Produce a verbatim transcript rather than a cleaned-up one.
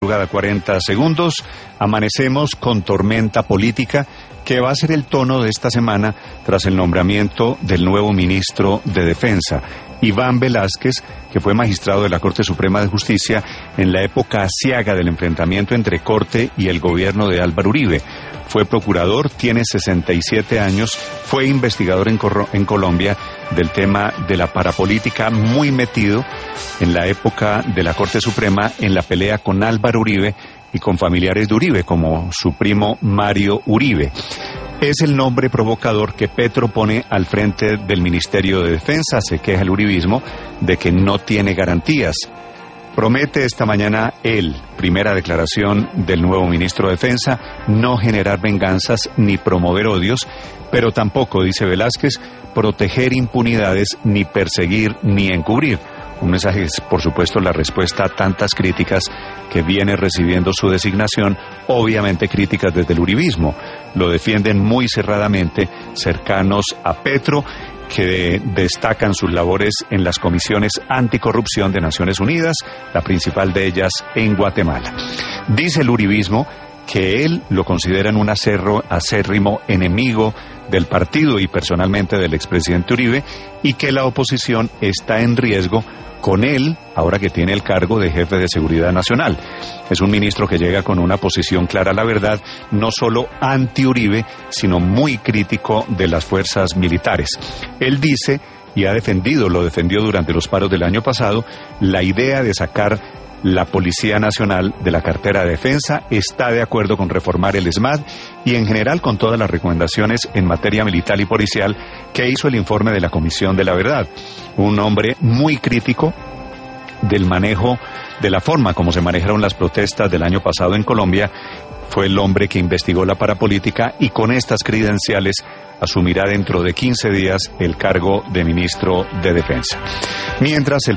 Cada cuarenta segundos amanecemos con tormenta política que va a ser el tono de esta semana tras el nombramiento del nuevo ministro de Defensa, Iván Velásquez, que fue magistrado de la Corte Suprema de Justicia en la época aciaga del enfrentamiento entre Corte y el gobierno de Álvaro Uribe. Fue procurador, tiene sesenta y siete años, fue investigador en, en Colombia del tema de la parapolítica, muy metido en la época de la Corte Suprema en la pelea con Álvaro Uribe y con familiares de Uribe, como su primo Mario Uribe. Es el nombre provocador que Petro pone al frente del Ministerio de Defensa. Se queja el uribismo de que no tiene garantías. Promete esta mañana él, primera declaración del nuevo ministro de Defensa, no generar venganzas ni promover odios, pero tampoco, dice Velásquez, proteger impunidades ni perseguir ni encubrir. Un mensaje es, por supuesto, la respuesta a tantas críticas que viene recibiendo su designación, obviamente críticas desde el uribismo. Lo defienden muy cerradamente cercanos a Petro, que destacan sus labores en las comisiones anticorrupción de Naciones Unidas, la principal de ellas en Guatemala. Dice el uribismo que él lo consideran un acerro, acérrimo enemigo del partido y personalmente del expresidente Uribe, y que la oposición está en riesgo con él, ahora que tiene el cargo de jefe de Seguridad Nacional. Es un ministro que llega con una posición clara a la verdad, no solo anti-Uribe, sino muy crítico de las fuerzas militares. Él dice, y ha defendido, lo defendió durante los paros del año pasado, la idea de sacar la Policía Nacional de la cartera de defensa, está de acuerdo con reformar el ESMAD y en general con todas las recomendaciones en materia militar y policial que hizo el informe de la Comisión de la Verdad. Un hombre muy crítico del manejo, de la forma como se manejaron las protestas del año pasado en Colombia. Fue el hombre que investigó la parapolítica y con estas credenciales asumirá dentro de quince días el cargo de ministro de Defensa. Mientras el